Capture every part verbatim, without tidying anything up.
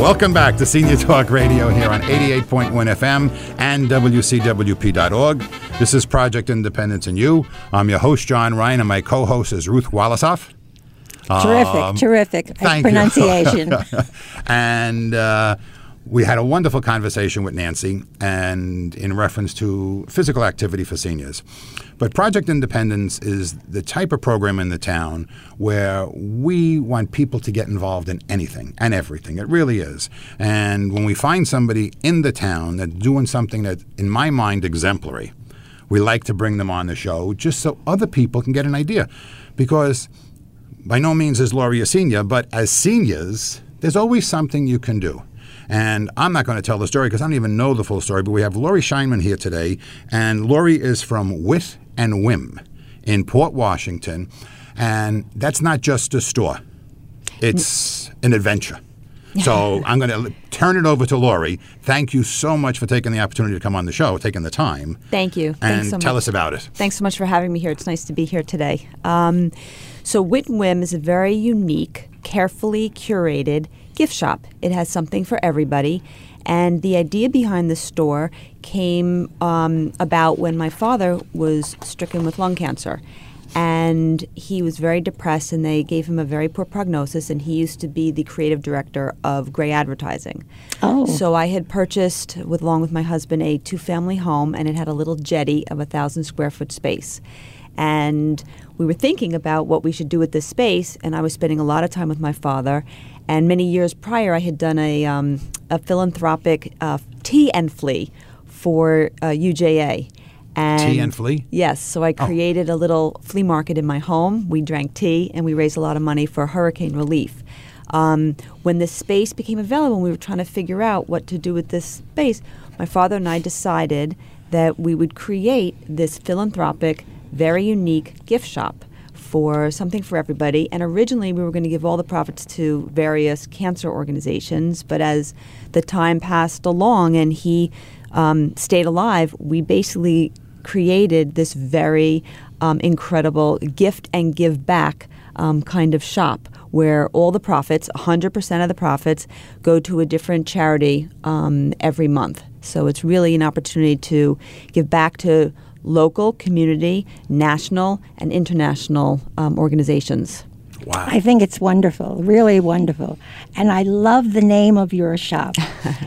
Welcome back to Senior Talk Radio here on eighty-eight point one F M and W C W P dot org. This is Project Independence and You. I'm your host, John Ryan, and my co-host is Ruth Walasoff. Terrific, um, terrific thank pronunciation. You. And uh, we had a wonderful conversation with Nancy, and in reference to physical activity for seniors. But Project Independence is the type of program in the town where we want people to get involved in anything and everything. It really is. And when we find somebody in the town that's doing something that, in my mind, exemplary, we like to bring them on the show just so other people can get an idea. Because by no means is Lori a senior, but as seniors, there's always something you can do. And I'm not going to tell the story because I don't even know the full story, but we have Lori Scheinman here today. And Lori is from Wit and Whim in Port Washington. And that's not just a store. It's an adventure. So I'm going to turn it over to Lori. Thank you so much for taking the opportunity to come on the show, taking the time. Thank you. And Thanks so tell much. us about it. Thanks so much for having me here. It's nice to be here today. Um, so Wit and Whim is a very unique, carefully curated gift shop. It has something for everybody. And the idea behind the store came um, about when my father was stricken with lung cancer. And he was very depressed, and they gave him a very poor prognosis, and he used to be the creative director of Gray Advertising. Oh. So I had purchased, with, along with my husband, a two-family home, and it had a little jetty of a thousand square foot space. And we were thinking about what we should do with this space, and I was spending a lot of time with my father. And many years prior, I had done a, um, a philanthropic uh, tea and flea for uh, U J A. And Tea and flea? Yes. So I created oh. a little flea market in my home. We drank tea, and we raised a lot of money for hurricane relief. Um, when this space became available, and we were trying to figure out what to do with this space, my father and I decided that we would create this philanthropic, very unique gift shop for something for everybody. And originally, we were going to give all the profits to various cancer organizations. But as the time passed along and he um, stayed alive, we basically created this very um, incredible gift and give back um, kind of shop where all the profits, one hundred percent of the profits, go to a different charity um, every month. So it's really an opportunity to give back to local, community, national, and international um, organizations. Wow. I think it's wonderful, really wonderful. And I love the name of your shop.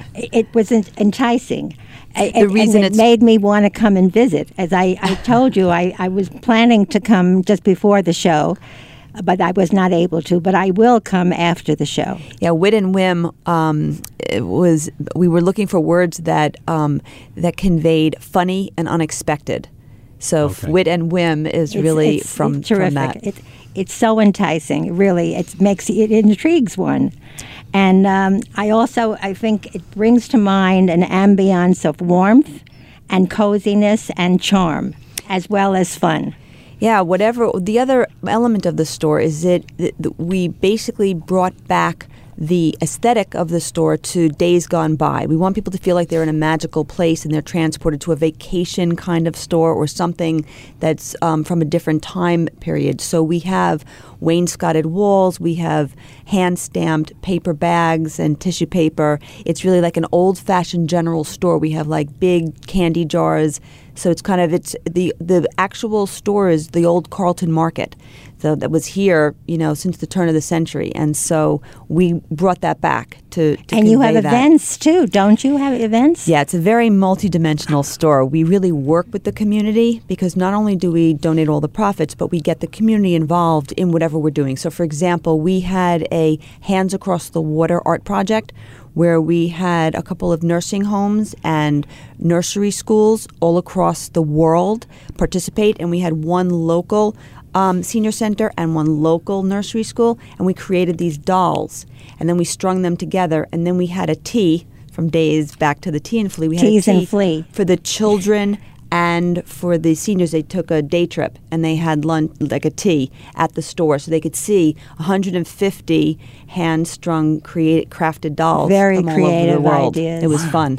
It was enticing. The it, reason and it it's made me want to come and visit. As I, I told you, I, I was planning to come just before the show, but I was not able to. But I will come after the show. Yeah, Wit and Whim um, it was. We were looking for words that um, that conveyed funny and unexpected. So Okay. Wit and Whim is It's- really it's from, terrific. from that. It, it's so enticing, really. It makes it intrigues one, and um, I also I think it brings to mind an ambiance of warmth and coziness and charm, as well as fun. Yeah, whatever. The other element of the store is that th- th- we basically brought back the aesthetic of the store to days gone by. We want people to feel like they're in a magical place and they're transported to a vacation kind of store or something that's um, from a different time period. So we have wainscoted walls, we have hand-stamped paper bags and tissue paper. It's really like an old-fashioned general store. We have like big candy jars. So it's kind of, it's the, the actual store is the old Carlton Market. So that was here, you know, since the turn of the century. And so we brought that back to, to And you have convey that. events too, don't you have events? Yeah, it's a very multidimensional store. We really work with the community because not only do we donate all the profits, but we get the community involved in whatever we're doing. So, for example, we had a Hands Across the Water art project where we had a couple of nursing homes and nursery schools all across the world participate, and we had one local Um, senior center and one local nursery school, and we created these dolls, and then we strung them together, and then we had a tea from days back to the tea and flea. We had Teas a tea and flea. for the children and for the seniors. They took a day trip, and they had lunch, like a tea at the store, so they could see one hundred fifty hand-strung, created, crafted dolls Very from all over the creative world. ideas. It was fun.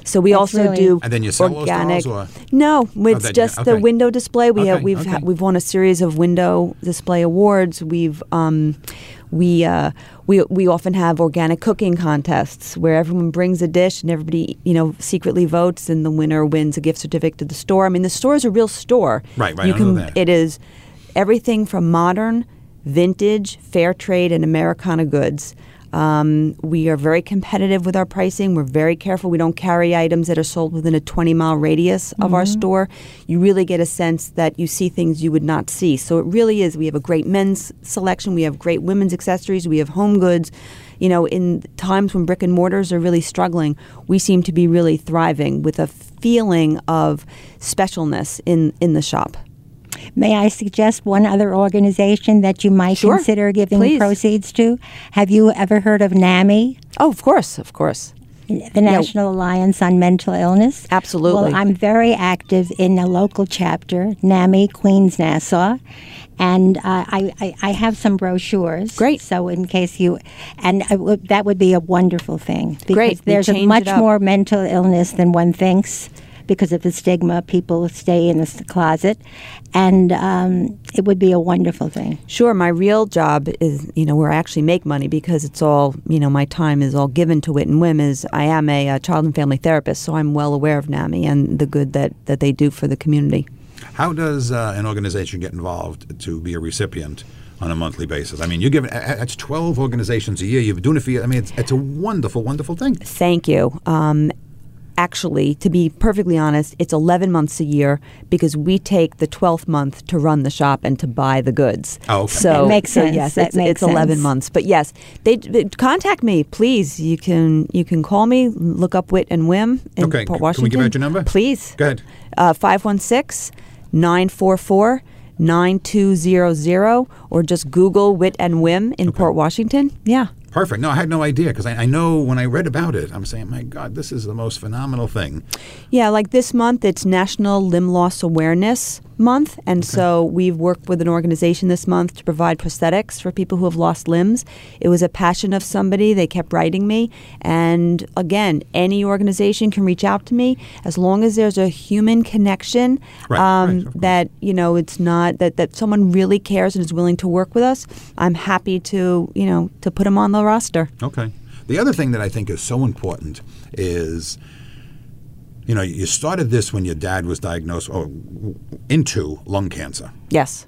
So we That's also really- do And then you sell those organic. dolls, or- No, it's that you- just the okay. window display. We Okay, have we've okay. ha- we've won a series of window display awards. We've um, we uh, we we often have organic cooking contests where everyone brings a dish and everybody you know secretly votes, and the winner wins a gift certificate to the store. I mean, the store is a real store. Right, right, You I know can. that. It is everything from modern, vintage, fair trade, and Americana goods. Um, we are very competitive with our pricing. We're very careful. We don't carry items that are sold within a twenty mile radius of our store. You really get a sense that you see things you would not see. So it really is. We have a great men's selection. We have great women's accessories. We have home goods. You know, in times when brick and mortars are really struggling, we seem to be really thriving with a feeling of specialness in, in the shop. May I suggest one other organization that you might Sure. consider giving Please. proceeds to? Have you ever heard of NAMI, Oh, of course, of course. the National Alliance on Mental Illness? Absolutely. Well, I'm very active in a local chapter, NAMI Queens Nassau, and uh, I, I, I have some brochures. Great. So in case you, and I w- that would be a wonderful thing. Because Great. We there's a change it much up. more mental illness than one thinks. Because of the stigma, people stay in the s- closet, and um, it would be a wonderful thing. Sure, my real job is, you know, where I actually make money because it's all, you know, my time is all given to Wit and Whim is I am a, uh child and family therapist, so I'm well aware of NAMI and the good that, that they do for the community. How does uh, an organization get involved to be a recipient on a monthly basis? I mean, you give it, that's twelve organizations a year. You've been doing it for years. I mean, it's, it's a wonderful, wonderful thing. Thank you. Um, actually, to be perfectly honest, it's eleven months a year because we take the twelfth month to run the shop and to buy the goods. Oh, okay. So, That makes so sense. yes, That it's, makes it's eleven sense. months. But yes, they, they contact me, please. You can you can call me, look up Wit and Whim in Okay, Port c- Washington. can we give out your number? Please. Go ahead. Uh, five one six, nine four four, nine two zero zero, or just Google Wit and Whim in Port Washington. Yeah. Perfect. No, I had no idea because I, I know when I read about it, I'm saying, my God, this is the most phenomenal thing. Yeah, like this month, it's National Limb Loss Awareness Month. And so we've worked with an organization this month to provide prosthetics for people who have lost limbs. It was a passion of somebody. They kept writing me. And again, any organization can reach out to me as long as there's a human connection Right, um, right, of course. that, you know, it's not that, that someone really cares and is willing to work with us. I'm happy to, you know, to put them on the roster. Okay. The other thing that I think is so important is, you know, you started this when your dad was diagnosed or into lung cancer. Yes.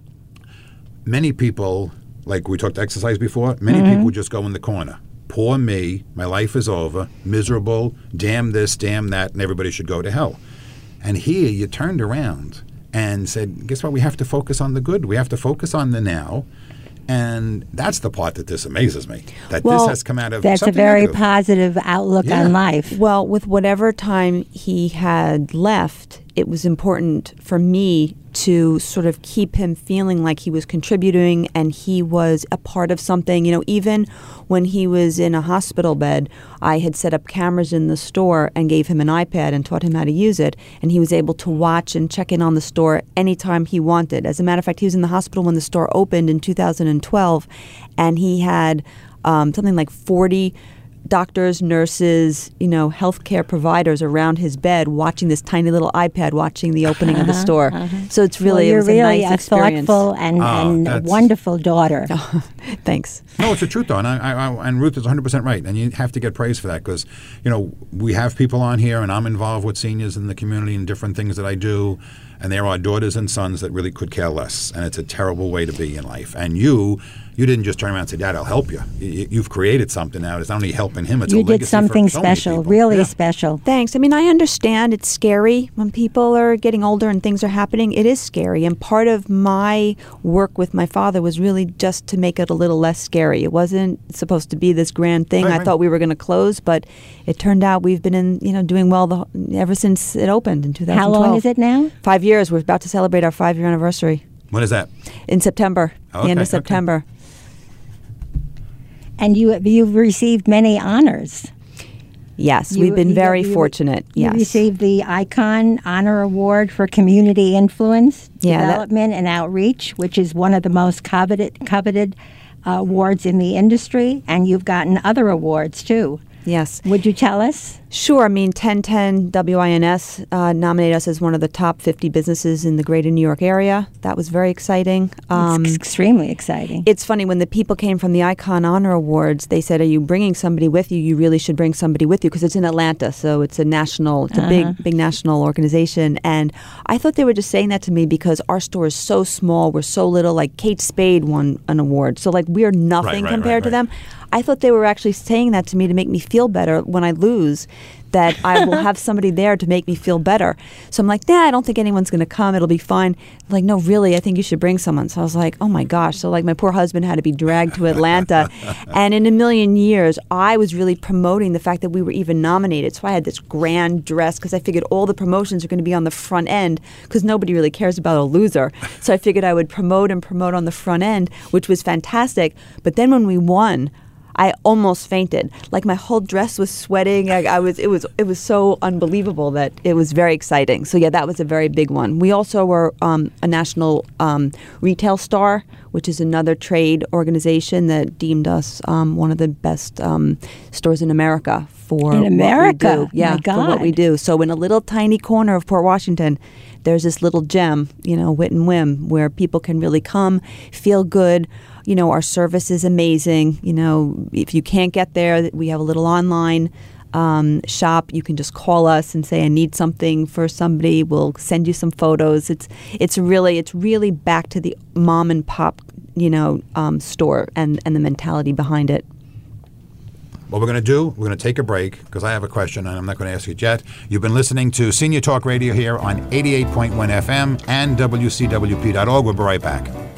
Many people, like we talked exercise before, many people just go in the corner. Poor me, my life is over, miserable, damn this, damn that, and everybody should go to hell. And here you turned around and said, guess what? We have to focus on the good. We have to focus on the now. And that's the part that this amazes me, that Well, this has come out of That's a something very negative. positive outlook Yeah. on life. Well, with whatever time he had left, it was important for me to sort of keep him feeling like he was contributing and he was a part of something. You know, even when he was in a hospital bed, I had set up cameras in the store and gave him an iPad and taught him how to use it. And he was able to watch and check in on the store anytime he wanted. As a matter of fact, he was in the hospital when the store opened in two thousand twelve, and he had um, something like forty doctors, nurses, you know, healthcare providers around his bed watching this tiny little iPad watching the opening of the store. So it's really, well, you're it was really a nice a experience. thoughtful and, Oh, and a that's- wonderful daughter. Thanks. No, it's the truth, though, and, I, I, and Ruth is one hundred percent right, and you have to get praise for that because, you know, we have people on here, and I'm involved with seniors in the community and different things that I do, and there are daughters and sons that really could care less, and it's a terrible way to be in life. And you, you didn't just turn around and say, Dad, I'll help you. you you've created something now. It's not only helping him, it's You a did legacy for something so many special, people. really Yeah. special. Thanks. I mean, I understand it's scary when people are getting older and things are happening. It is scary. And part of my work with my father was really just to make it a little less scary. It wasn't supposed to be this grand thing. Right, I right. thought we were going to close, but it turned out we've been in, you know, doing well the, ever since it opened in two thousand twelve. How long is it now? Five years. We're about to celebrate our five-year anniversary When is that? in September, Oh, the end okay, of okay. September. And you, you've received many honors. Yes, You- we've been you- very you- fortunate. You Yes. received the Icon Honor Award for Community Influence, Yeah, that- Development, and Outreach, which is one of the most coveted coveted uh, awards in the industry. And you've gotten other awards too. Yes. Would you tell us? Sure. I mean, ten ten W I N S uh, nominated us as one of the top fifty businesses in the greater New York area. That was very exciting. Um, it's extremely exciting. It's funny, when the people came from the Icon Honor Awards, they said, are you bringing somebody with you? You really should bring somebody with you, because it's in Atlanta, so it's a national, it's a Uh-huh. big, big national organization. And I thought they were just saying that to me because our store is so small, we're so little. Like Kate Spade won an award, so like we're nothing right, compared right, to right. them. I thought they were actually saying that to me to make me feel better when I lose, that I will have somebody there to make me feel better. So I'm like, nah, I don't think anyone's going to come. It'll be fine. Like, no, really, I think you should bring someone. So I was like, oh my gosh. So like my poor husband had to be dragged to Atlanta. And in a million years, I was really promoting the fact that we were even nominated. So I had this grand dress because I figured all the promotions are going to be on the front end because nobody really cares about a loser. So I figured I would promote and promote on the front end, which was fantastic. But then when we won, I almost fainted. Like my whole dress was sweating. I, I was. It was. It was so unbelievable that it was very exciting. So yeah, that was a very big one. We also were um, a national um, retail star, which is another trade organization that deemed us um, one of the best um, stores in America for In what America? we do. Yeah, My for what we God. do. So in a little tiny corner of Port Washington, there's this little gem, you know, Wit and Whim, where people can really come, feel good. You know, our service is amazing. You know, if you can't get there, we have a little online um, shop. You can just call us and say, I need something for somebody. We'll send you some photos. It's it's really it's really back to the mom and pop, you know, um, store and, and the mentality behind it. What we're going to do, we're going to take a break because I have a question and I'm not going to ask it yet. You've been listening to Senior Talk Radio here on eighty-eight point one F M and W C W P dot org. We'll be right back.